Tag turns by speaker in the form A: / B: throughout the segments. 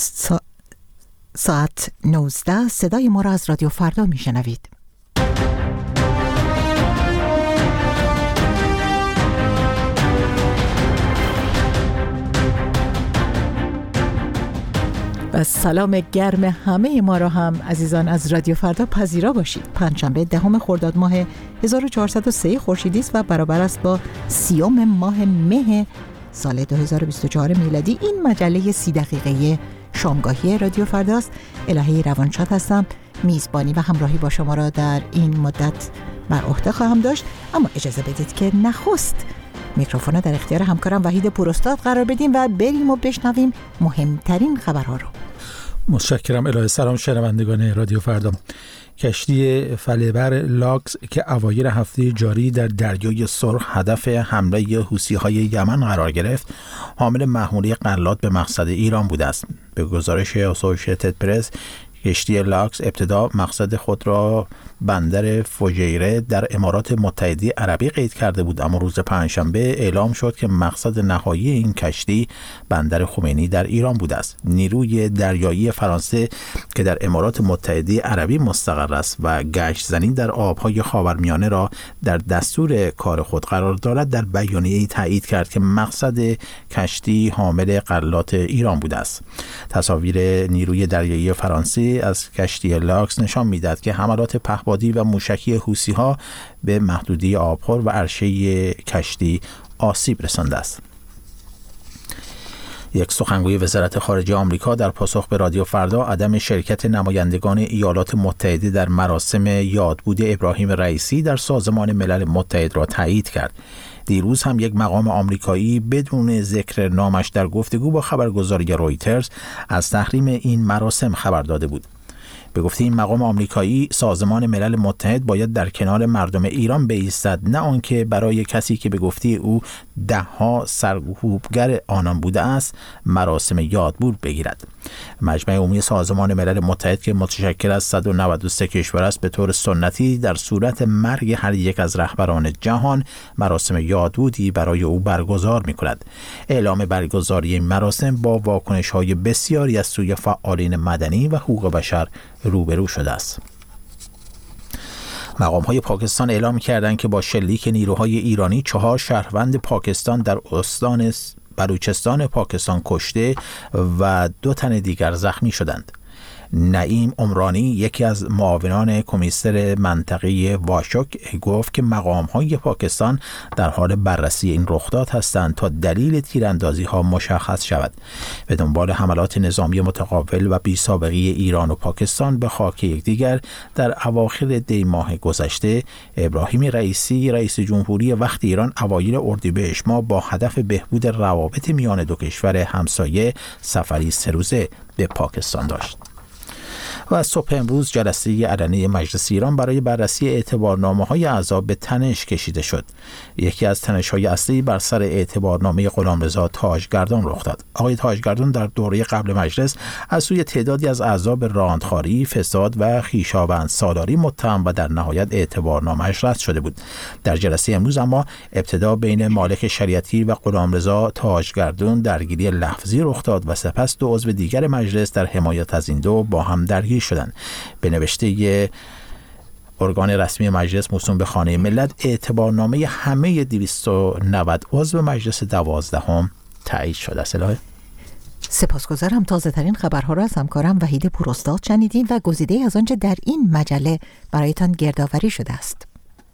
A: ساعت 19 صدای ما را از رادیو فردا میشنوید. و سلام گرم همه ما را هم عزیزان از رادیو فردا پذیرا باشید. پنجشنبه 10 خرداد ماه 1403 خورشیدی است و برابر است با 30 ماه مه سال 2024 میلادی. این مجله 30 دقیقه شامگاهی رادیو فرداست. الهی روانشاد هستم. میزبانی و همراهی با شما را در این مدت بر عهده خواهم داشت، اما اجازه بدید که نخست میکروفون در اختیار همکارم وحید پوراستاد قرار بدیم و بریم و بشنویم مهمترین خبرها رو.
B: متشکرم. الهی سلام شنوندگان رادیو فردا. کشتی فلبر لاکس که اوایل هفته جاری در دریای سرخ هدف حمله حوثی‌های یمن قرار گرفت، حامل محموله غلات به مقصد ایران بوده است. به گزارش اسوسییتد پرس، کشتی لاکس ابتدا مقصد خود را بندر فوجیره در امارات متحده عربی قید کرده بود، اما روز پنجشنبه اعلام شد که مقصد نهایی این کشتی بندر خمینی در ایران بوده است. نیروی دریایی فرانسه که در امارات متحده عربی مستقر است و گشت زنی در آبهای خاورمیانه را در دستور کار خود قرار دارد، در بیانیه‌ای تایید کرد که مقصد کشتی حامل غلات ایران بوده است. تصاویر نیروی دریایی فرانسه از کشتی لاکس نشان می‌دهد که حملات پهپادی و موشکی حوثی‌ها به محدوده آبخور و عرشه کشتی آسیب رسانده است. یک سخنگوی وزارت خارجه آمریکا در پاسخ به رادیو فردا عدم شرکت نمایندگان ایالات متحده در مراسم یادبود ابراهیم رئیسی در سازمان ملل متحد را تایید کرد. دیروز هم یک مقام آمریکایی بدون ذکر نامش در گفتگو با خبرگزاری رویترز از تحریم این مراسم خبر داده بود. به گفته این مقام آمریکایی، سازمان ملل متحد باید در کنار مردم ایران بایستد، نه آنکه برای کسی که به گفته او دهها سرکوبگر آنان بوده است مراسم یادبود بگیرد. مجمع عمومی سازمان ملل متحد که متشکل از 193 کشور است، به طور سنتی در صورت مرگ هر یک از رهبران جهان مراسم یادبودی برای او برگزار می‌کند. اعلام برگزاری این مراسم با واکنش‌های بسیاری از سوی فعالین مدنی و حقوق بشر روبرو شده است. مقام‌های پاکستان اعلام کردند که با شلیک نیروهای ایرانی 4 شهروند پاکستان در استان بلوچستان پاکستان کشته و 2 تن دیگر زخمی شدند. نعیم عمرانی، یکی از معاونان کمیسر منطقه واشوک، گفت که مقام‌های پاکستان در حال بررسی این رخداد هستند تا دلیل تیراندازی‌ها مشخص شود. به دنبال حملات نظامی متقابل و بی‌سابقه ایران و پاکستان به خاک یکدیگر، در اواخر دی ماه گذشته ابراهیم رئیسی رئیس جمهوری وقت ایران اوایل اردیبهشت ماه با هدف بهبود روابط میان دو کشور همسایه سفری 3 روزه به پاکستان داشت. و از صبح امروز جلسه علنی مجلس ایران برای بررسی اعتبارنامه‌های اعضا به تنش کشیده شد. یکی از تنش‌های اصلی بر سر اعتبارنامه غلامرضا تاجگردان رخ داد. آقای تاجگردان در دوره قبل مجلس از سوی تعدادی از اعضا به راندخواری، فساد و خویشاوند سالاری متهم و در نهایت اعتبارنامه‌اش رد شده بود. در جلسه امروز اما ابتدا بین مالک شریعتی و غلامرضا تاجگردان درگیری لفظی رخ داد و سپس 2 عضو دیگر مجلس در حمایت از این دو با هم درگیر شدند. به نوشته ارگان رسمی مجلس موسوم به خانه ملت، اعتبارنامه همه 290 عضو مجلس 12 تایید شده است.
A: سپاسگزارم. تازه ترین خبرها را از همکارم وحید پوراستاد شنیدیم و گزیده از آنچه در این مجله برایتان گردآوری شده است.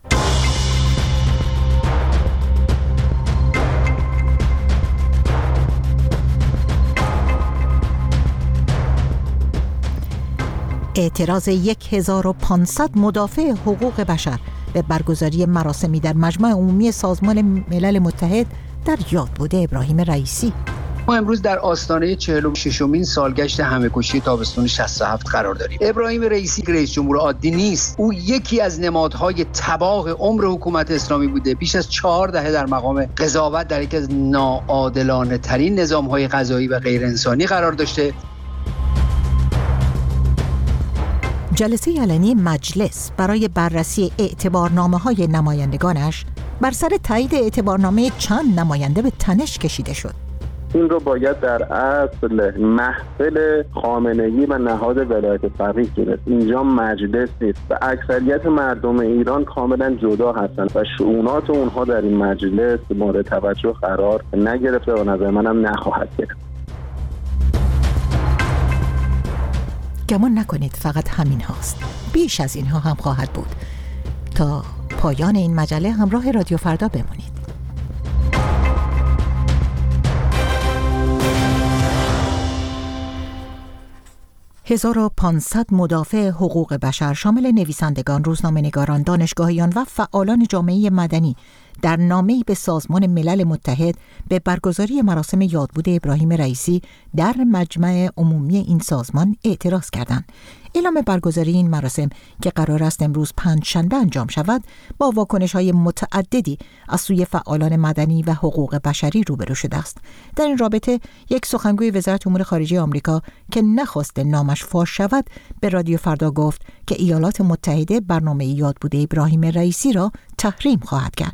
A: اعتراض 1500 مدافع حقوق بشر به برگزاری مراسمی در مجمع عمومی سازمان ملل متحد در یادبود ابراهیم رئیسی.
C: ما امروز در آستانه 46مین سالگشت همه‌کشی تابستون 67 قرار داریم. ابراهیم رئیسی رئیس جمهور عادی نیست. او یکی از نمادهای تباه عمر حکومت اسلامی بوده. بیش از 4 دهه در مقام قضاوت در یکی از ناعادلانه ترین نظام‌های قضایی و غیر انسانی قرار داشته.
A: جلسه علنی مجلس برای بررسی اعتبارنامه‌های نمایندگانش بر سر تایید اعتبارنامه چند نماینده به تنش کشیده شد.
D: این رو باید در اصل محفل خامنه‌ای و نهاد ولایت فقیه گرفت. اینجا مجلس نیست و اکثریت مردم ایران کاملا جدا هستن و شؤونات اونها در این مجلس مورد توجه قرار نگرفته و نظر منم نخواهد گرفت.
A: گمان نکنید فقط همین هاست، بیش از اینها هم خواهد بود. تا پایان این مجله همراه رادیو فردا بمونید. 1500 مدافع حقوق بشر شامل نویسندگان، روزنامه‌نگاران، دانشگاهیان و فعالان جامعه مدنی در نامه‌ای به سازمان ملل متحد به برگزاری مراسم یادبود ابراهیم رئیسی در مجمع عمومی این سازمان اعتراض کردند. اعلام برگزاری این مراسم که قرار است امروز پنجشنبه انجام شود، با واکنش‌های متعددی از سوی فعالان مدنی و حقوق بشری روبرو شده است. در این رابطه یک سخنگوی وزارت امور خارجه آمریکا که نخواست نامش فاش شود، به رادیو فردا گفت که ایالات متحده برنامه یادبود ابراهیم رئیسی را تحریم خواهد کرد.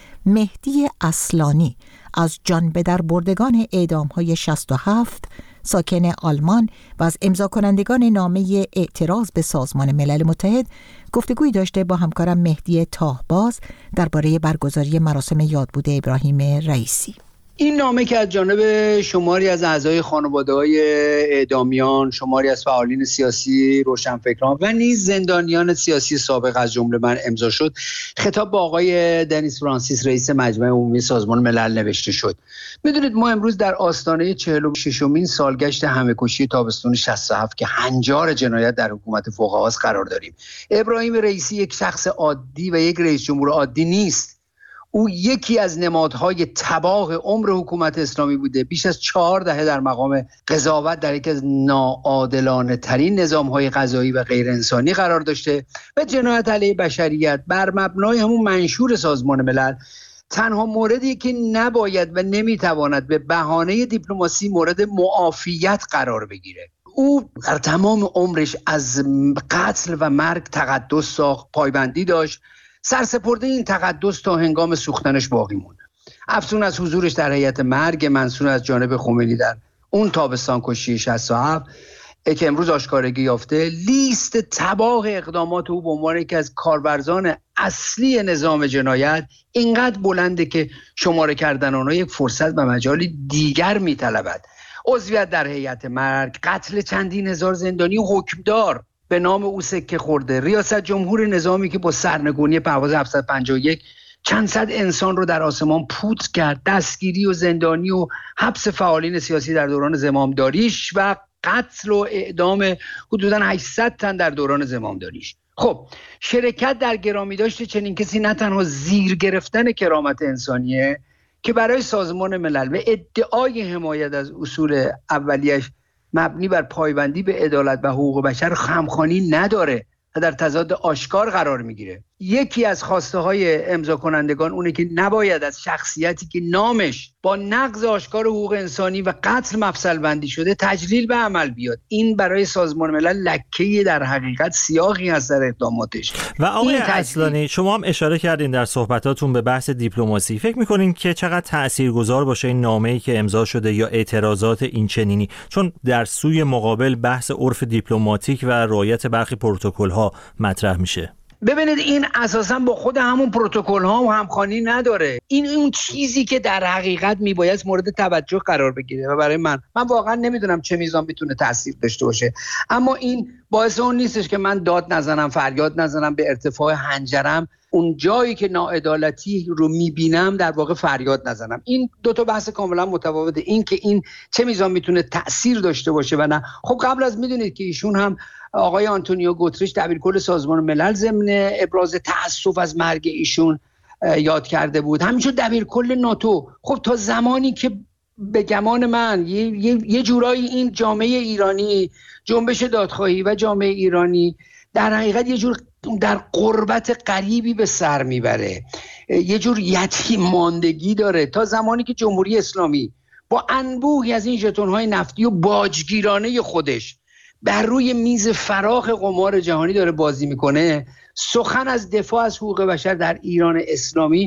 A: مهدی اصلانی از جان به در بردگان اعدام‌های 67 ساکن آلمان و از امضا کنندگان نامه اعتراض به سازمان ملل متحد گفتگوی داشته با همکارم مهدی تاهباز درباره برگزاری مراسم یادبود ابراهیم رئیسی.
C: این نامه که از جانب شماری از اعضای خانواده‌های اعدامیان، شماری از فعالین سیاسی، روشنفکران و نیز زندانیان سیاسی سابق از جمله من امضا شد، خطاب با آقای دنیس فرانسیس رئیس مجمع عمومی سازمان ملل نوشته شد. میدونید ما امروز در آستانه 46مین سالگشت همه‌کشی تابستون 67 که هنجار جنایت در حکومت فوق‌هاست قرار داریم. ابراهیم رئیسی یک شخص عادی و یک رئیس جمهور عادی نیست. او یکی از نمادهای تباه عمر حکومت اسلامی بوده. بیش از 4 دهه در مقام قضاوت در یکی از ناعادلانه ترین نظام‌های قضایی و غیر انسانی قرار داشته و جنایت علیه بشریت بر مبنای همون منشور سازمان ملل تنها موردی که نباید و نمیتواند به بهانه دیپلماسی مورد معافیت قرار بگیره. او در تمام عمرش از قتل و مرگ تقدس ساخت، پایبندی داشت. سرسپرده این تقدس تا هنگام سوختنش باقی مونده. افزون از حضورش در هیئت مرگ منصور از جانب خمینی در اون تابستان کشی 67 که امروز آشکارگی یافته، لیست تباه اقدامات او به عنوان یکی از کاربرزان اصلی نظام جنایت اینقدر بلنده که شماره کردن آنها یک فرصت و مجالی دیگر میطلبد. عضویت در هیئت مرگ، قتل چندین هزار زندانی و حکمدار به نام او سکه خورده، ریاست جمهور نظامی که با سرنگونی پرواز 751 چند صد انسان رو در آسمان پوت کرد، دستگیری و زندانی و حبس فعالین سیاسی در دوران زمامداریش و قتل و اعدام حدوداً 800 تن در دوران زمامداریش. خب شرکت در گرامی داشته چنین کسی نه تنها زیر گرفتن کرامت انسانیه که برای سازمان ملل و ادعای حمایت از اصول اولیش مبنی بر پایبندی به عدالت و حقوق بشر خمخوانی نداره و در تضاد آشکار قرار میگیره. یکی از خواسته های امضا کنندگان اونه که نباید از شخصیتی که نامش با نقض آشکار حقوق انسانی و قتل مفصل بندی شده تجلیل به عمل بیاد. این برای سازمان ملل لکه‌ای در حقیقت سیاقی هست در اقداماتش.
E: و آقای اصلانی شما هم اشاره کردین در صحبتاتون به بحث دیپلماسی. فکر می‌کنین که چقدر تاثیرگذار باشه این نامه‌ای که امضا شده یا اعتراضات این چنینی؟ چون در سوی مقابل بحث عرف دیپلماتیک و رعایت برخی پروتکل‌ها مطرح میشه.
C: ببینید این اساساً با خود همون پروتکل ها و همخوانی نداره. این اون چیزی که در حقیقت میباید مورد توجه قرار بگیره و برای من واقعا نمیدونم چه میزان میتونه تاثیر داشته باشه، اما این باعث اون نیستش که من داد نزنم، فریاد نزنم، به ارتفاع حنجرم اون جایی که ناعدالتی رو میبینم در واقع فریاد نزنم. این دو تا بحث کاملا متفاوته. این که این چه میزان میتونه تاثیر داشته باشه و نه. خب قبل از میدونید که ایشون هم آقای آنتونیو گوتریش دبیرکل سازمان ملل ضمن ابراز تأسف از مرگ ایشون یاد کرده بود، همینجور دبیرکل ناتو. خب تا زمانی که به گمان من یه جورایی این جامعه ایرانی، جنبش دادخواهی و جامعه ایرانی در حقیقت یه جور در غربت غریبی به سر میبره، یه جور یتیم ماندگی داره، تا زمانی که جمهوری اسلامی با انبوهی از این ژتون‌های نفتی و باجگیرانه خودش بر روی میز فراخ قمار جهانی داره بازی میکنه، سخن از دفاع از حقوق بشر در ایران اسلامی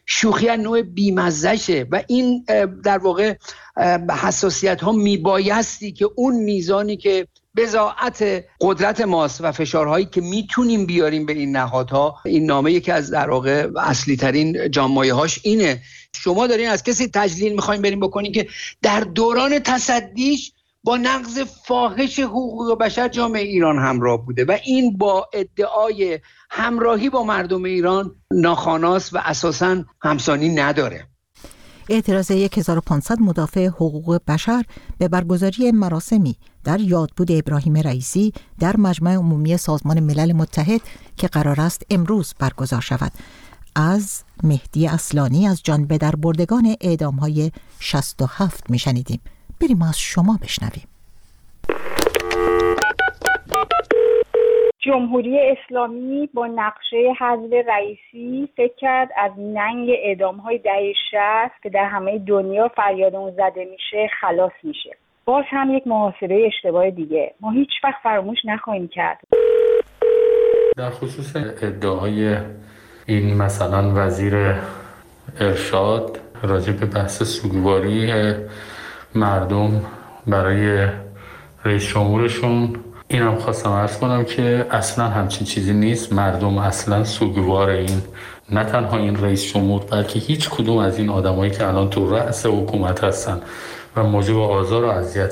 C: شوخی از نوع بیمزهشه و این در واقع حساسیت ها میبایستی که اون میزانی که بضاعت قدرت ماست و فشارهایی که میتونیم بیاریم به این نهادها، این نامه یکی از در واقع اصلی ترین جانمایه هاش اینه. شما دارین از کسی تجلیل میخواین بریم بکنین که در دوران تصدیش با نقض فاحش حقوق بشر جامعه ایران همراه بوده و این با ادعای همراهی با مردم ایران ناخواناست و اساساً همسانی نداره.
A: اعتراض 1500 مدافع حقوق بشر به برگزاری مراسمی در یادبود ابراهیم رئیسی در مجمع عمومی سازمان ملل متحد که قرار است امروز برگزار شود. از مهدی اصلانی از جان به در بردگان اعدام‌های 67 میشنیدیم. بریم از شما بشنویم.
F: جمهوری اسلامی با نقشه حذف رئیسی فکر کرد از ننگ اعدام‌های دهه 60 که در همه دنیا فریاد اون زده میشه خلاص میشه. باز هم یک محاسبه اشتباه دیگه. ما هیچ وقت فراموش نخواهیم کرد.
G: در خصوص ادعای این مثلا وزیر ارشاد راجع به بحث سوگواری مردم برای رئیس جمهورشون، اینم خواستم عرض کنم که اصلا همچین چیزی نیست. مردم اصلا سوگوار این نه تنها این رئیس جمهور بلکه هیچ کدوم از این آدمایی که الان تو رأس حکومت هستن و موجب آزار و اذیت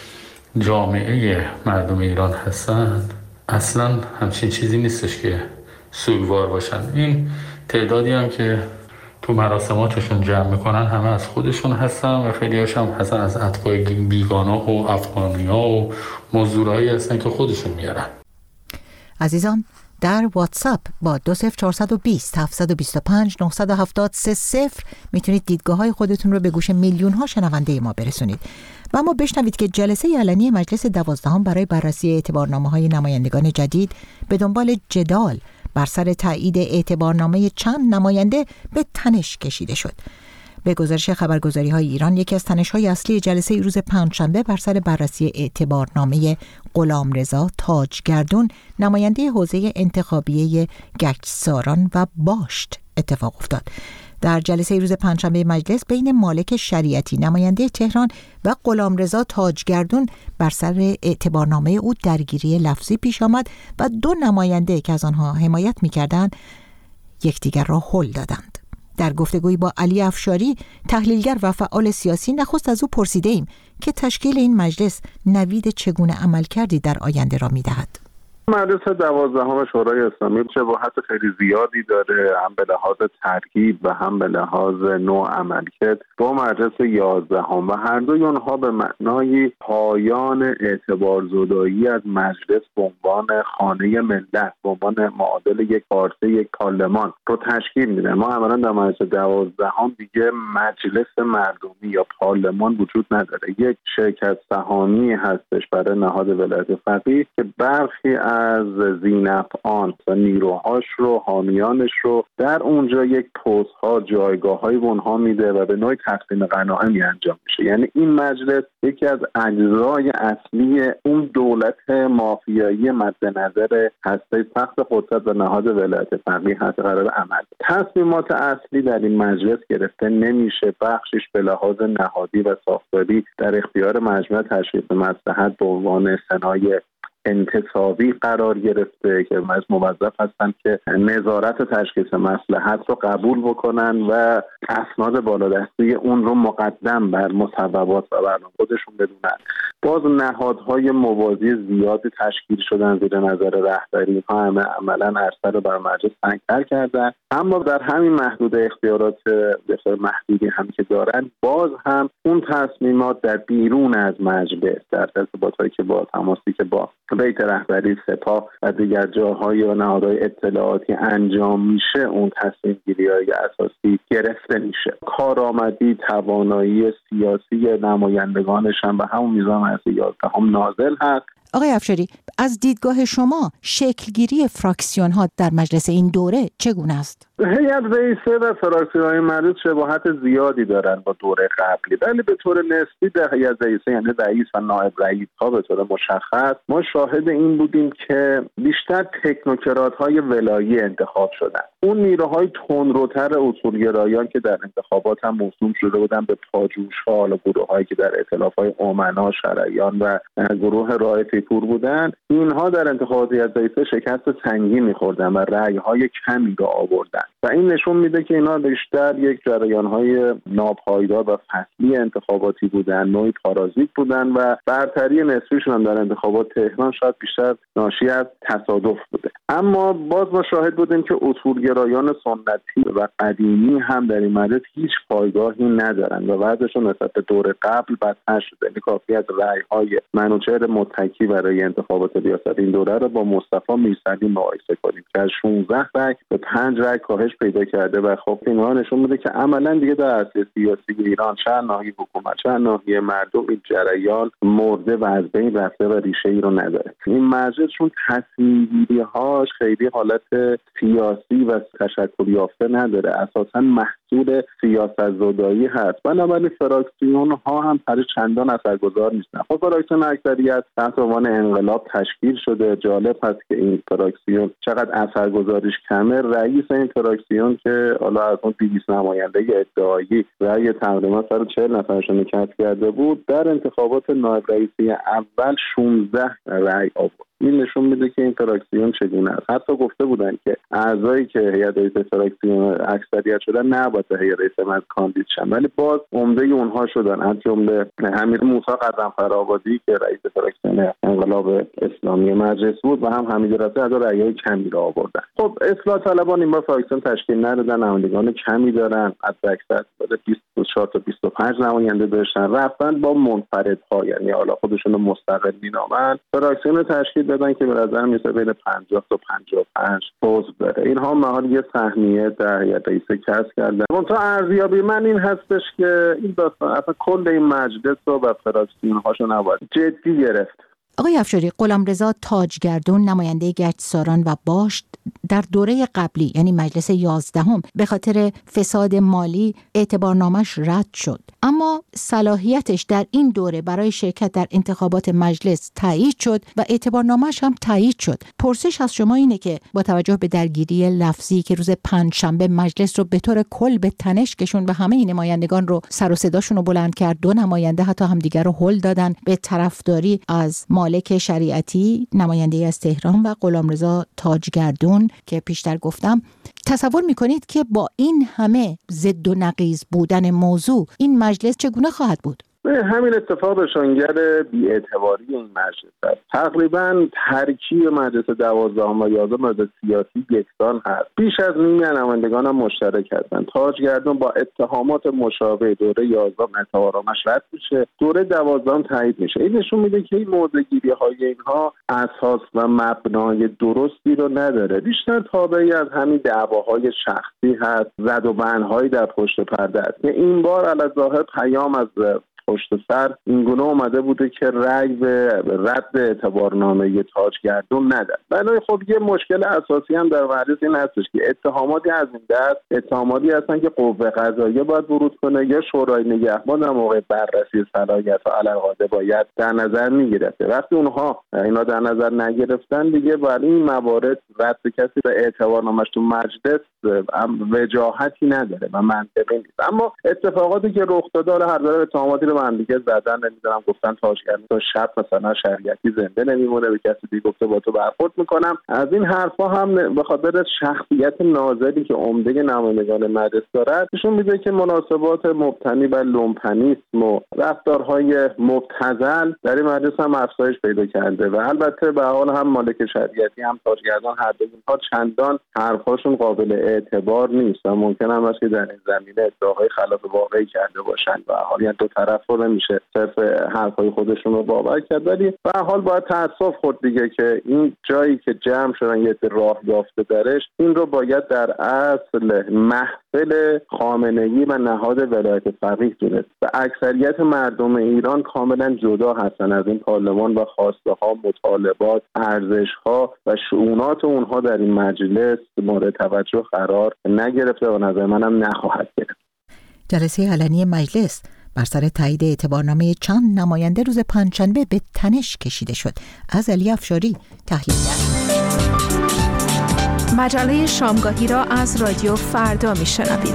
G: جامعه مردم ایران هستن اصلا همچین چیزی نیستش که سوگوار باشن. این تعدادی هم که تو مراسماتشون جمع میکنن همه از خودشون هستن و خیلی هاشم هستن از اتباع بیگانه و افغانی‌ها و مزدورایی هستن که خودشون میارن.
A: عزیزان در واتساپ با 20420 725 970 میتونید دیدگاه های خودتون رو به گوش میلیون ها شنونده ما برسونید و اما بشنوید که جلسه علنی مجلس 12 برای بررسی اعتبارنامه های نمایندگان جدید به دنبال جدال بر سر تایید اعتبارنامه چند نماینده به تنش کشیده شد. به گزارش خبرگزاری‌های ایران یکی از تنش‌های اصلی جلسه روز پنجشنبه بر سر بررسی اعتبارنامه غلامرضا تاجگردون نماینده حوزه انتخابیه گچساران و باشت اتفاق افتاد. در جلسه روز پنجشنبه مجلس بین مالک شریعتی نماینده تهران و غلامرضا تاجگردون بر سر اعتبارنامه او درگیری لفظی پیش آمد و دو نماینده که از آنها حمایت می‌کردند یکدیگر را هل دادند. در گفتگویی با علی افشاری تحلیلگر و فعال سیاسی نخست از او پرسیدیم که تشکیل این مجلس نوید چگونه عملکردی در آینده را می‌دهد.
D: مجلس 12 شورای اسلامی شباهت خیلی زیادی داره، هم به لحاظ ترکیب و هم به لحاظ نوع عملکرد با مجلس 11 و هر دوی اونها به معنای پایان اعتبارزدایی از مجلس به عنوان خانه ملت، به عنوان معادل یک پارچه، یک پارلمان رو تشکیل میدن. ما اولا در مجلس 12 دیگه مجلس مردمی یا پارلمان وجود نداره. یک شرکت سهامی هستش برای نهاد ولایت فقیه که برخی از ذینفعان و نیروهاش رو، حامیانش رو در اونجا یک پست‌ها، جایگاه‌های به اونها میده و به نوعی تقسیم غنایم انجام میشه. یعنی این مجلس یکی از اجزای اصلی اون دولت مافیایی مد نظر هسته سخت قدرت و نهاد ولایت فقیه هست قرار عمل. تصمیمات اصلی در این مجلس گرفته نمیشه، بخشش به لحاظ نهادی و ساختاری در اختیار مجمع تشخیص مصلحت به عنوان سنای انتصابی قرار گرفته که موظف هستن که نظارت تشخیص مصلحت رو قبول بکنن و اسناد بالادستی اون رو مقدم بر مصوبات و برنامه خودشون بدونن. باز نهادهای موازی زیادی تشکیل شدن زیر نظر رهبری ها، همه عملا عرصه رو بر مجلس تنگ‌تر کردن، اما در همین محدود اختیارات بسیار محدودی هم که دارن باز هم اون تصمیمات در بیرون از مجلس در ارتباطاتی که با تماسی که با بیت رهبری سپاه و دیگر جاهای و نهادهای اطلاعاتی انجام میشه اون تصمیم گیری‌های اساسی گرفته میشه. کارآمدی، توانایی سیاسی نمایندگانش هم به همون میزان از 11 نازل هست.
A: آقای افشاری، از دیدگاه شما شکلگیری فراکسیون ها در مجلس این دوره چگونه است؟
D: هیئت رئیسه و فراکسیون‌های مجلس شباهت زیادی دارن با دوره قبلی، ولی به طور نسبی در هیئت رئیسه یعنی رئیس و نایب رئیس‌ها به طور مشخص ما شاهد این بودیم که بیشتر تکنوکرات‌های ولایی انتخاب شدن. اون نیروهای تندروتر اصولگرایان که در انتخابات هم موسوم شده بودن به پاجوش‌ها و گروه‌هایی که در ائتلاف‌های امنا، شرعیان و گروه رائفی پور بودن، اینها در انتخابات هیئت رئیسه شکست سنگین می‌خوردن و رأی‌های کمی را آوردن و این نشون میده که اینا بیشتر یک جریان‌های ناپایدار و فصلی انتخاباتی بودن، نوعی پارازیت بودن و برتری نسبیشون هم در انتخابات تهران شاید بیشتر ناشی از تصادف بوده. اما باز ما شاهد بودیم که اصولگرایان سنتی و قدیمی هم در این مجلس هیچ پایگاهی ندارن و وضعشون نسبت به دور قبل بدتر شده. یعنی کافی از رأی‌های منوچهر متکی برای انتخابات ریاست این دوره رو با مصطفی میرسلی مقایسه کنیم که از 16 رأی به 5 رأی کاهش پیدا کرده و خب اینها نشون میده که عملاً دیگه در عرصه سیاسی ایران چه ناحیه حکومت چه ناحیه مردم این جریان مرده و از بین رفته و ریشه ای رو نداره. این مجلس چون تصمیم‌گیری‌هاش خیلی حالت سیاسی و تشکل یافته نداره، اساساً محصول سیاست‌زدایی هست. بنابراین فراکسیون‌ها هم پر چندان اثرگذار نیستن. خب فراکسیون اکثریت تحت عنوان انقلاب تشکیل شده. جالب هست که این فراکسیون چقدر اثرگذاریش کمه. رئیس این فراکسیون که حالا از اون 200 نماینده ادعایی رأی تقریبا 140 نفرشون کسب کرده بود، در انتخابات نایب رئیسی اول 16 رأی آورد. این نشون میده که این فراکسیون چگونه است. حتی گفته بودن که اعضایی که هیئت رئیس فراکسیون اکثریت شدن نباید هیئت رئیس مجلس کاندید شدن، ولی باز عمده اونها شدن. از جمله حمید موسی قدم‌فرآبادی که رئیس فراکسیون انقلاب اسلامی مجلس بود و هم حمید رفیعی از رأی‌های کمی را آوردن. خب اصلاح طلبان این بار فراکسیون تشکیل ندادن، نمایندگان کمی دارن، از اکثر 24 تا 25 نماینده داشتن، رفتن با منفردها، یعنی حالا خودشون رو مستقل می‌نامن، فراکسیون تشکیل دادن که به نظر میسه بین 50 تا 55 عضو داره. اینها محال یه سهمیه در هیئت رئیسه کسب کردن. منتها ارزیابی من این هستش که این داستان اصلا کل این مجلس و فراکسیون‌هاشو نباید جدی گرفت.
A: آقای افشاری، غلامرضا تاجگردون نماینده گچساران و باشت در دوره قبلی یعنی مجلس 11 به خاطر فساد مالی اعتبارنامش رد شد، اما صلاحیتش در این دوره برای شرکت در انتخابات مجلس تایید شد و اعتبارنامش هم تایید شد. پرسش از شما اینه که با توجه به درگیری لفظی که روز پنجشنبه مجلس رو به طور کل به تنش کشوند و همه نمایندگان رو سر و صداشون رو بلند کرد، 2 نماینده حتی همدیگر رو هل دادن به طرفداری از مالک شریعتی نماینده از تهران و غلامرضا تاجگردون که پیشتر گفتم، تصور میکنید که با این همه ضد و نقیض بودن موضوع این مجلس چگونه خواهد بود؟
D: همین اتفاق نشانگر بی‌اعتباری این مجلس است. تقریبا ترکیب مجلس 12 و 11 مجلس سیاسی یکسان هست. بیش از نیمی نمایندگان هم مشترک هستند. تاجگردون با اتهامات مشابه دوره 11 اعتبارنامه‌اش رد میشه، دوره 12 تایید میشه. این نشون میده که این موضع‌گیری‌های اینها اساس و مبنای درستی رو نداره. بیشتر تابعی از همین دعواهای شخصی هست، زد و بندهایی در پشت پرده است. این بار علی‌ظاهر پیام از پشت سر اینگونه اومده بوده که رأی به رد اعتبارنامه تاجگردون نداد. بنابراین خب یه مشکل اساسی هم در مجلس این هستش که اتهاماتی از این دست اتهاماتی هستن که قوه قضاییه باید ورود کنه یا شورای نگهبان در موقع بررسی صلاحیت و علالقاعده باید در نظر میگرفته. وقتی اونها اینا در نظر نگرفتن دیگه برای این موارد رد کسی به اعتبارنامه‌اش تو مجلس وجاهتی نداره و منطقی نیست. اما اتفاقاتی که رخ داده هر دو اتهاماتی رو من دیگه زدن نمیدونم گفتن تاجگردون تا شب مثلا شریعتی زنده نمیمونه، به کسی دیگه گفته با تو برخورد میکنم. از این حرفا هم به خاطر شخصیت ناظری که عمده نمایندگان مجلس دارد نشون میده که مناسبات مبتنی بر لومپنیسم و رفتارهای مبتذل در این مجلس هم افزایش پیدا کرده و البته به حال هم مالک شریعتی هم تاجگردون هر دو اینها چندان حرفاشون قابل اعتبار نیست و ممکن هم است که در این زمینه ادعاهای خلاف واقعی کرده باشند و حالا دو طرف خورده میشه صرف حرفای خودشون رو باور کرد. ولی به هر حال باید تأسف خورد دیگه که این جایی که جمع شدن یه راه یافته درش، این رو باید در اصل محفل خامنه‌ای و نهاد ولایت فقیه دونست و اکثریت مردم ایران کاملا جدا هستن از این پارلمان و خواسته ها، مطالبات، ارزش ها و شؤونات اونها در این مجلس مورد توجه قرار نگرفته و نظر منم نخواهد گرفت.
A: جلسه علنی مجلس بر سر تایید اعتبارنامه چند نماینده روز پنجشنبه به تنش کشیده شد. از علی افشاری تحلیلگر.
H: مجله شامگاهی را از رادیو فردا میشنوید.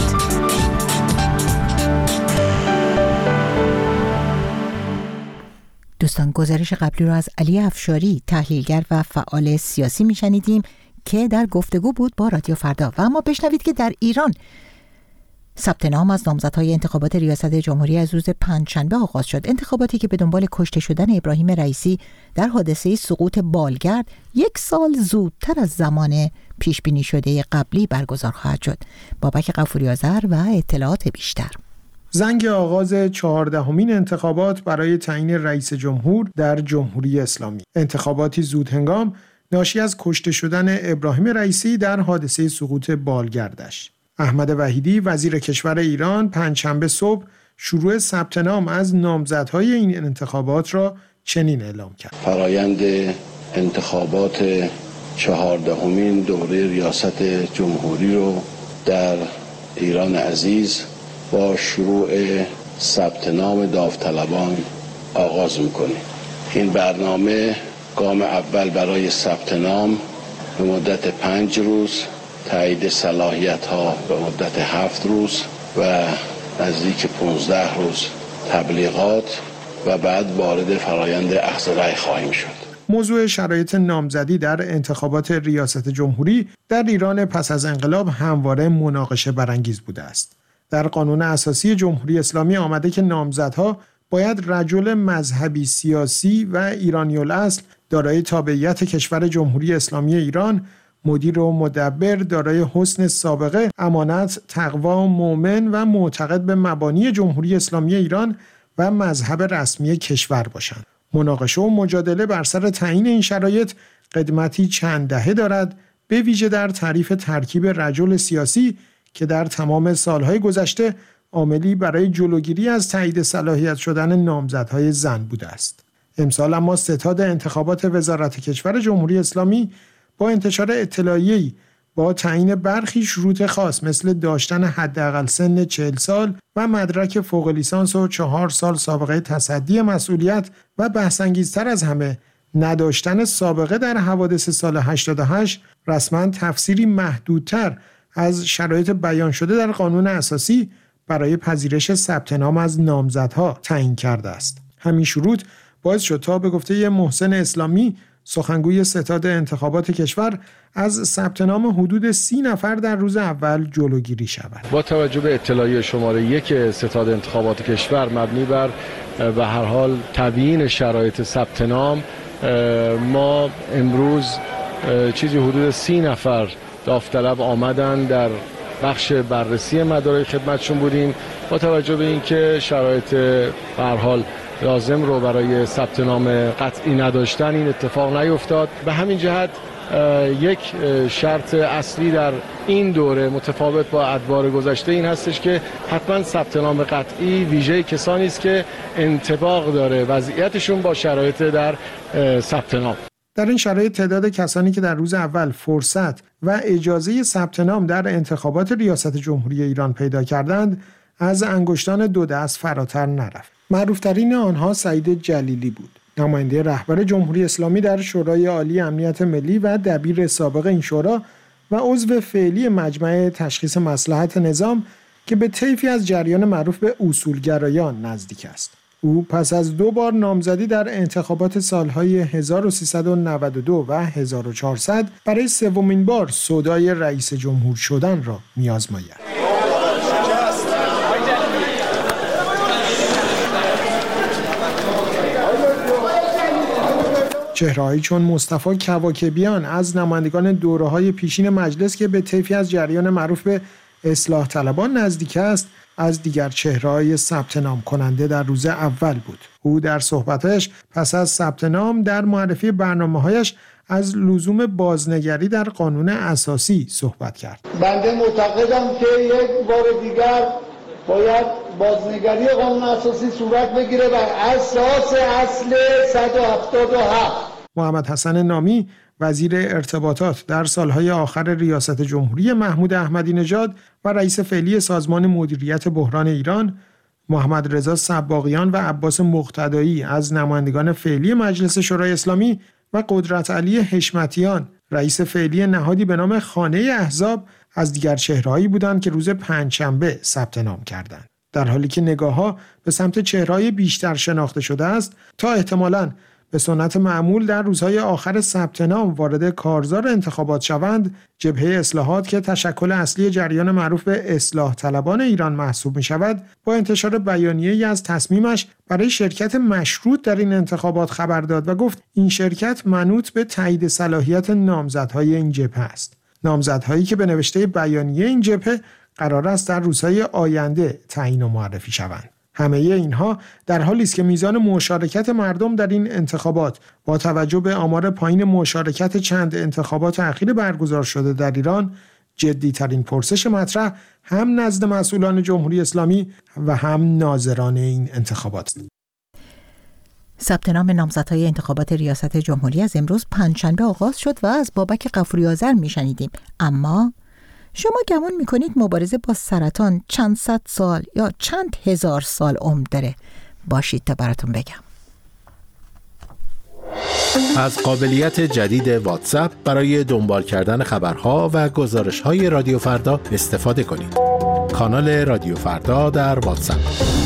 A: دوستان، گزارش قبلی را از علی افشاری تحلیلگر و فعال سیاسی میشنیدیم که در گفتگو بود با رادیو فردا. و اما بشنوید که در ایران ثبت نام از نامزدهای انتخابات ریاست جمهوری از روز پنجشنبه آغاز شد. انتخاباتی که به دنبال کشته شدن ابراهیم رئیسی در حادثه سقوط بالگرد 1 سال زودتر از زمان پیش بینی شده قبلی برگزار خواهد شد. بابک غفوری آذر و اطلاعات بیشتر.
I: زنگ آغاز 14مین انتخابات برای تعیین رئیس جمهور در جمهوری اسلامی. انتخاباتی زودهنگام ناشی از کشته شدن ابراهیم رئیسی در حادثه سقوط بالگردش. احمد وحیدی وزیر کشور ایران پنجشنبه صبح شروع ثبت نام از نامزدهای این انتخابات را چنین اعلام کرد:
J: فرایند انتخابات 14مین دوره ریاست جمهوری رو در ایران عزیز با شروع ثبت نام داوطلبان آغاز می‌کنیم. این برنامه گام اول برای ثبت نام به مدت 5 روز، تایید صلاحیت‌ها به مدت 7 روز و نزدیک 15 روز تبلیغات و بعد وارد فرایند اخذ رأی خواهیم شد.
I: موضوع شرایط نامزدی در انتخابات ریاست جمهوری در ایران پس از انقلاب همواره مناقشه برانگیز بوده است. در قانون اساسی جمهوری اسلامی آمده که نامزدها باید رجل مذهبی سیاسی و ایرانی الاصل دارای تابعیت کشور جمهوری اسلامی ایران، مدیر و مدبر، دارای حسن سابقه، امانت، تقوا، مؤمن و معتقد به مبانی جمهوری اسلامی ایران و مذهب رسمی کشور باشند. مناقشه و مجادله بر سر تعیین این شرایط قدمتی چند دهه دارد، به ویژه در تعریف ترکیب رجل سیاسی که در تمام سالهای گذشته عاملی برای جلوگیری از تایید صلاحیت شدن نامزدهای زن بوده است. امسال اما ستاد انتخابات وزارت کشور جمهوری اسلامی با انتشار اطلاعیه‌ای با تعیین برخی شروط خاص مثل داشتن حداقل سن 40 سال و مدرک فوق لیسانس و 4 سال سابقه تصدی مسئولیت و بحث‌انگیزتر از همه نداشتن سابقه در حوادث سال 88 رسما تفسیری محدودتر از شرایط بیان شده در قانون اساسی برای پذیرش ثبت نام از نامزدها تعیین کرده است. همین شروط باعث شد تا به گفته محسن اسلامی سخنگوی ستاد انتخابات کشور از ثبت نام حدود 30 نفر در روز اول جلوگیری شود.
K: با توجه به اطلاعیه شماره 1 ستاد انتخابات کشور مبنی بر به هر حال تبیین شرایط ثبت نام، ما امروز چیزی حدود 30 نفر داوطلب آمدن در بخش بررسی مدارک خدمتشون بودیم. با توجه به اینکه شرایط به هر حال لازم رو برای ثبت نام قطعی نداشتن، این اتفاق نیفتاد. به همین جهت یک شرط اصلی در این دوره متفاوت با ادوار گذشته این هستش که حتما ثبت نام قطعی ویژه کسانی است که انطباق داره وضعیتشون با شرایط در ثبت نام.
I: در این شرایط تعداد کسانی که در روز اول فرصت و اجازه ثبت نام در انتخابات ریاست جمهوری ایران پیدا کردند از انگشتان 2 دست فراتر نرفت. معروفترین آنها سعید جلیلی بود، نماینده رهبر جمهوری اسلامی در شورای عالی امنیت ملی و دبیر سابق این شورا و عضو فعلی مجمع تشخیص مصلحت نظام که به طیفی از جریان معروف به اصولگرایان نزدیک است. او پس از 2 بار نامزدی در انتخابات سالهای 1392 و 1400 برای 3مین بار سودای رئیس جمهور شدن را می‌آزماید. چهره‌هایی چون مصطفی کواکبیان از نمایندگان دوره‌های پیشین مجلس که به طیفی از جریان معروف به اصلاح طلبان نزدیک است از دیگر چهره‌های ثبت نام کننده در روز اول بود. او در صحبتش پس از ثبت نام در معرفی برنامه‌هایش از لزوم بازنگری در قانون اساسی صحبت کرد.
L: بنده معتقدم که یک بار دیگر باید بازنگری قانون اساسی صورت بگیره بر اساس اصل 177.
I: محمد حسن نامی وزیر ارتباطات در سالهای آخر ریاست جمهوری محمود احمدی نژاد و رئیس فعلی سازمان مدیریت بحران ایران، محمد رضا سباقیان و عباس مقتدایی از نمایندگان فعلی مجلس شورای اسلامی و قدرت علی حشمتیان رئیس فعلی نهادی به نام خانه احزاب از دیگر چهرهایی بودند که روز پنجشنبه ثبت نام کردند. در حالی که نگاه‌ها به سمت چهره‌های بیشتر شناخته شده است تا احتمالاً به سنت معمول در روزهای آخر ثبت نام وارد کارزار انتخابات شوند، جبهه اصلاحات که تشکل اصلی جریان معروف به اصلاح طلبان ایران محسوب می شود، با انتشار بیانیه‌ای از تصمیمش برای شرکت مشروط در این انتخابات خبر داد و گفت این شرکت منوط به تایید صلاحیت نامزدهای این جبهه است. نامزدهایی که به نوشته بیانیه این جبهه قرار است در روزهای آینده تعیین و معرفی شوند. همه اینها در حالی است که میزان مشارکت مردم در این انتخابات با توجه به آمار پایین مشارکت چند انتخابات اخیر برگزار شده در ایران، جدی‌ترین پرسش مطرح هم نزد مسئولان جمهوری اسلامی و هم ناظران این انتخابات است.
A: ثبت نام نامزدهای انتخابات ریاست جمهوری از امروز پنجشنبه آغاز شد و از بابک غفوری آذر میشنیدیم. اما شما گمان میکنید مبارزه با سرطان چند صد سال یا چند هزار سال عمر داره؟ باشید تا براتون بگم.
B: از قابلیت جدید واتساپ برای دنبال کردن خبرها و گزارش‌های رادیو فردا استفاده کنید. کانال رادیو فردا در واتساپ.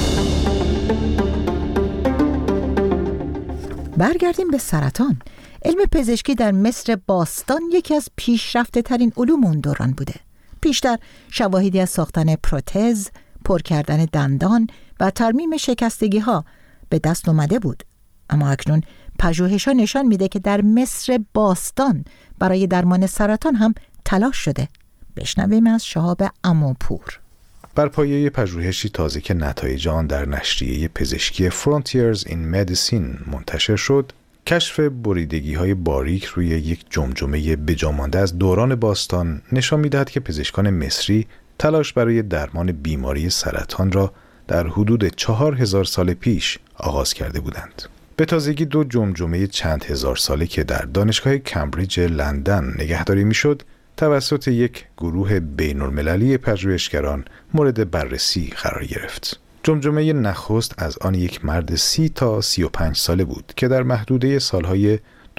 A: برگردیم به سرطان. علم پزشکی در مصر باستان یکی از پیشرفته ترین علوم اون دوران بوده. پیشتر شواهدی از ساختن پروتز، پر کردن دندان و ترمیم شکستگی ها به دست اومده بود. اما اکنون پژوهش‌ها نشان میده که در مصر باستان برای درمان سرطان هم تلاش شده. بشنویم از شهاب عموپور.
M: بر پایه پژوهشی تازه که نتایج آن در نشریه پزشکی Frontiers in Medicine منتشر شد، کشف بریدگی‌های باریک روی یک جمجمه بجامانده از دوران باستان نشان می‌دهد که پزشکان مصری تلاش برای درمان بیماری سرطان را در حدود 4000 سال پیش آغاز کرده بودند. به تازگی دو جمجمه چند هزار ساله که در دانشگاه کمبریج لندن نگهداری می‌شد، توسط یک گروه بین‌المللی پژوهشگران مورد بررسی قرار گرفت. جمجمه نخست از آن یک مرد 30 تا 35 ساله بود که در محدوده سالهای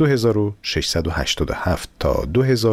M: 2687 تا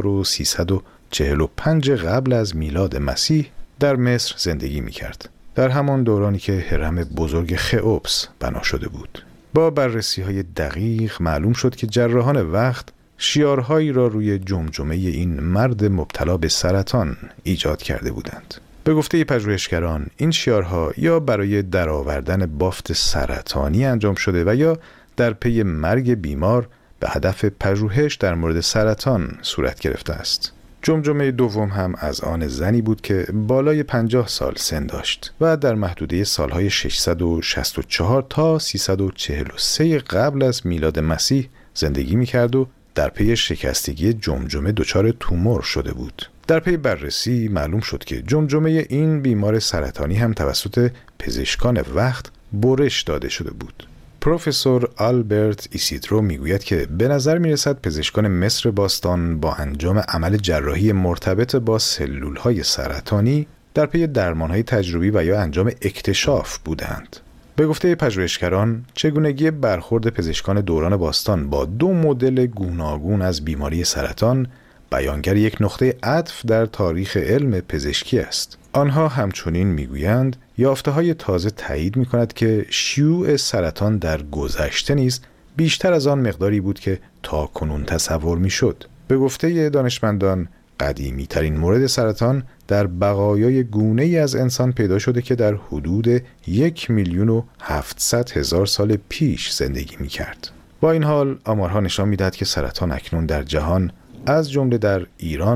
M: 2345 قبل از میلاد مسیح در مصر زندگی می‌کرد. در همان دورانی که هرم بزرگ خئوپس بنا شده بود. با بررسی‌های دقیق معلوم شد که جراحان وقت شیارهایی را روی جمجمه این مرد مبتلا به سرطان ایجاد کرده بودند. به گفته پژوهشگران این شیارها یا برای درآوردن بافت سرطانی انجام شده و یا در پی مرگ بیمار به هدف پژوهش در مورد سرطان صورت گرفته است. جمجمه دوم هم از آن زنی بود که بالای 50 سال سن داشت و در محدوده سالهای 664 تا 343 قبل از میلاد مسیح زندگی می‌کرد و در پی شکستگی جمجمه دچار تومور شده بود. در پی بررسی معلوم شد که جمجمه این بیمار سرطانی هم توسط پزشکان وقت برش داده شده بود. پروفسور آلبرت ایسیدرو میگوید که به نظر میرسد پزشکان مصر باستان با انجام عمل جراحی مرتبط با سلولهای سرطانی در پی درمانهای تجربی و یا انجام اکتشاف بودند. به گفته پژوهشگران، چگونگی برخورد پزشکان دوران باستان با دو مدل گوناگون از بیماری سرطان بیانگر یک نقطه عطف در تاریخ علم پزشکی است. آنها همچنین میگویند یافته‌های تازه تایید می‌کند که شیوع سرطان در گذشته نیز بیشتر از آن مقداری بود که تاکنون تصور می‌شد. به گفته دانشمندان، قدیمی‌ترین مورد سرطان در بقایای گونه‌ای از انسان پیدا شده که در حدود 1,700,000 سال پیش زندگی می‌کرد. با این حال آمارها نشان می‌دهد که سرطان اکنون در جهان از جمله در ایران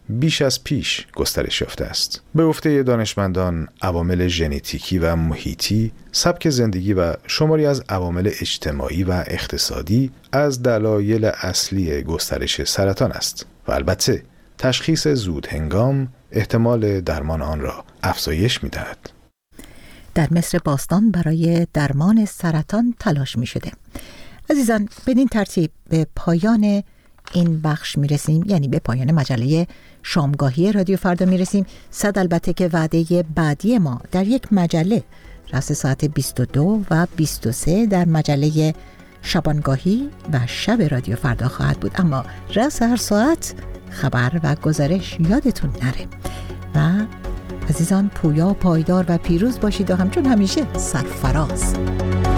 M: بیش از پیش گسترش یافته است. به گفته دانشمندان، عوامل ژنتیکی و محیطی، سبک زندگی و شماری از عوامل اجتماعی و اقتصادی از دلایل اصلی گسترش سرطان است و البته تشخیص زود هنگام احتمال درمان آن را افزایش می‌دهد.
A: در مصر باستان برای درمان سرطان تلاش می‌شده. عزیزان، بدین ترتیب به پایان این بخش میرسیم، یعنی به پایان مجله شامگاهی رادیو فردا میرسیم. صد البته که وعده بعدی ما در یک مجله راست ساعت 22 و 23 در مجله شبانگاهی و شب رادیو فردا خواهد بود، اما راست هر ساعت خبر و گزارش یادتون نره. و عزیزان، پویا، پایدار و پیروز باشید و همچون همیشه سرفراز.